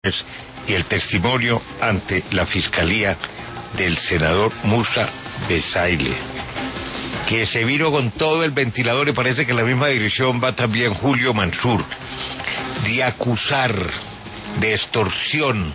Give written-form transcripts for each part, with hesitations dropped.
y el testimonio ante la Fiscalía del senador Musa Besaile, que se vino con todo el ventilador, y parece que en la misma dirección va también Julio Mansur, de acusar de extorsión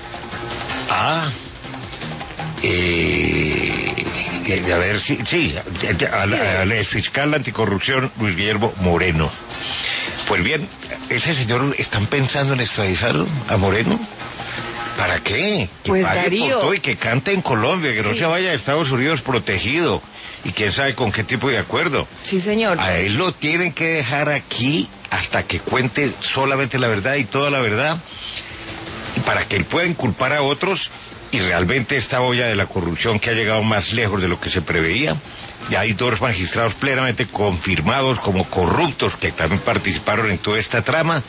al exfiscal anticorrupción Luis Guillermo Moreno. Pues bien, ese señor, ¿están pensando en extraditarlo a Moreno? ¿Para qué? Que pues pague Darío, por todo y que cante en Colombia, que no se vaya a Estados Unidos protegido, y quién sabe con qué tipo de acuerdo. Sí, señor. A él lo tienen que dejar aquí hasta que cuente solamente la verdad y toda la verdad, y para que él pueda inculpar a otros, y realmente esta olla de la corrupción que ha llegado más lejos de lo que se preveía. Ya hay 2 magistrados plenamente confirmados como corruptos que también participaron en toda esta trama,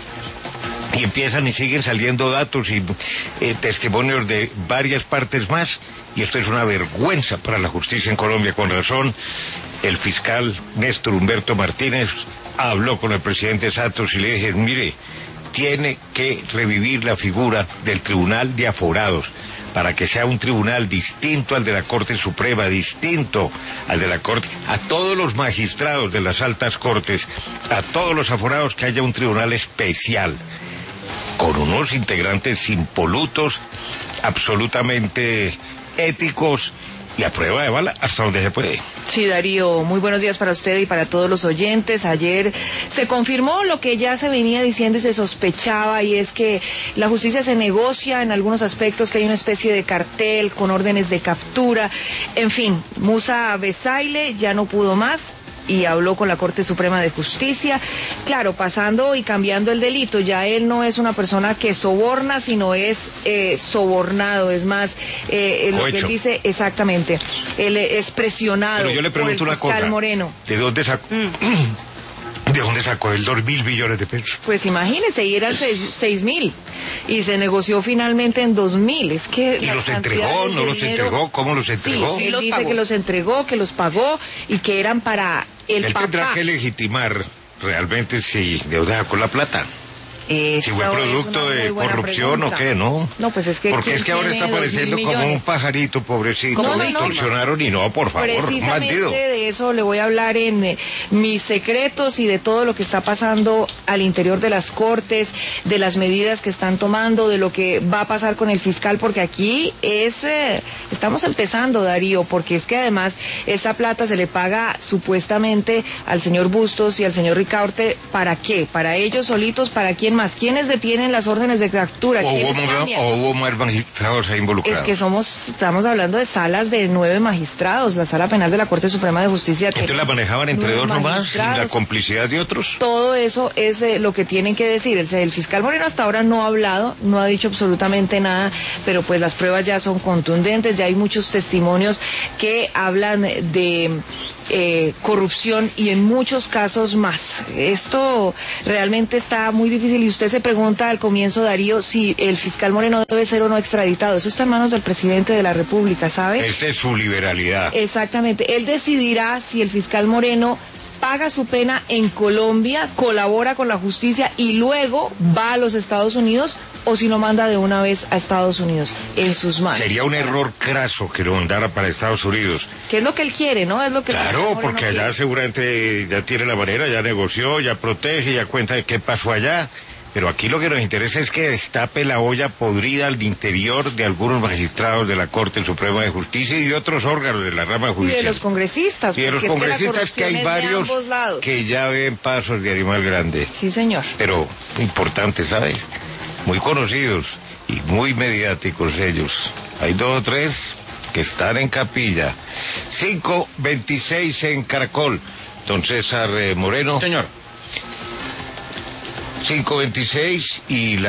y empiezan y siguen saliendo datos y testimonios de varias partes más, y esto es una vergüenza para la justicia en Colombia. Con razón, el fiscal Néstor Humberto Martínez habló con el presidente Santos y le dije: mire, tiene que revivir la figura del Tribunal de Aforados, para que sea un tribunal distinto al de la Corte Suprema, distinto al de la Corte, a todos los magistrados de las altas cortes, a todos los aforados, que haya un tribunal especial, con unos integrantes impolutos, absolutamente éticos, y a prueba de bala hasta donde se puede. Sí, Darío, muy buenos días para usted y para todos los oyentes. Ayer se confirmó lo que ya se venía diciendo y se sospechaba, y es que la justicia se negocia en algunos aspectos, que hay una especie de cartel con órdenes de captura. En fin, Musa Besaile ya no pudo más y habló con la Corte Suprema de Justicia, claro, pasando y cambiando el delito. Ya él no es una persona que soborna, sino es sobornado. Es más, lo que él dice exactamente, él es presionado. Pero yo le pregunto por el fiscal Moreno. ¿De dónde sacó? ¿De dónde sacó el 2.000 millones de pesos? Pues imagínese, y eran 6.000, y se negoció finalmente en 2.000. Es que ¿y los entregó? ¿No los entregó? ¿Cómo los entregó? Sí, él dice que los entregó, que los pagó, y que eran para el papá. Él tendrá que legitimar realmente si de dónde sacó la plata. Si fue producto de corrupción o qué, ¿no? No, pues es que... Porque es que ahora está apareciendo como un pajarito, pobrecito. No, lo extorsionaron, y no, por favor, precisamente bandido. De eso le voy a hablar en mis secretos, y de todo lo que está pasando al interior de las cortes, de las medidas que están tomando, de lo que va a pasar con el fiscal, porque aquí estamos empezando, Darío, porque es que además esta plata se le paga supuestamente al señor Bustos y al señor Ricaurte. ¿Para qué? ¿Para ellos solitos? ¿Para quién más? ¿Quiénes detienen las órdenes de captura? ¿O hubo más magistrados ahí involucrados? Es que estamos hablando de salas de 9 magistrados, la Sala Penal de la Corte Suprema de Justicia. ¿Entonces la manejaban entre 2 nomás, sin la complicidad de otros? Todo eso es lo que tienen que decir. El fiscal Moreno hasta ahora no ha hablado, no ha dicho absolutamente nada, pero pues las pruebas ya son contundentes, ya hay muchos testimonios que hablan de corrupción, y en muchos casos más. Esto realmente está muy difícil, y usted se pregunta al comienzo, Darío, si el fiscal Moreno debe ser o no extraditado. Eso está en manos del presidente de la República, ¿sabe? Esta es su liberalidad. Exactamente. Él decidirá si el fiscal Moreno paga su pena en Colombia, colabora con la justicia y luego va a los Estados Unidos, o si lo manda de una vez a Estados Unidos. En sus manos. Sería un error craso que lo mandara para Estados Unidos. Que es lo que él quiere, ¿no? Es lo que claro, porque allá seguramente ya tiene la manera, ya negoció, ya protege, ya cuenta de qué pasó allá. Pero aquí lo que nos interesa es que destape la olla podrida al interior de algunos magistrados de la Corte Suprema de Justicia y de otros órganos de la rama judicial. Y de los congresistas. Y de los congresistas, que hay varios que ya ven pasos de animal grande. Sí, señor. Pero importantes, ¿sabes? Muy conocidos y muy mediáticos ellos. Hay 2 o 3 que están en capilla. 5:26 en Caracol. Don César Moreno. Señor. 5:26 y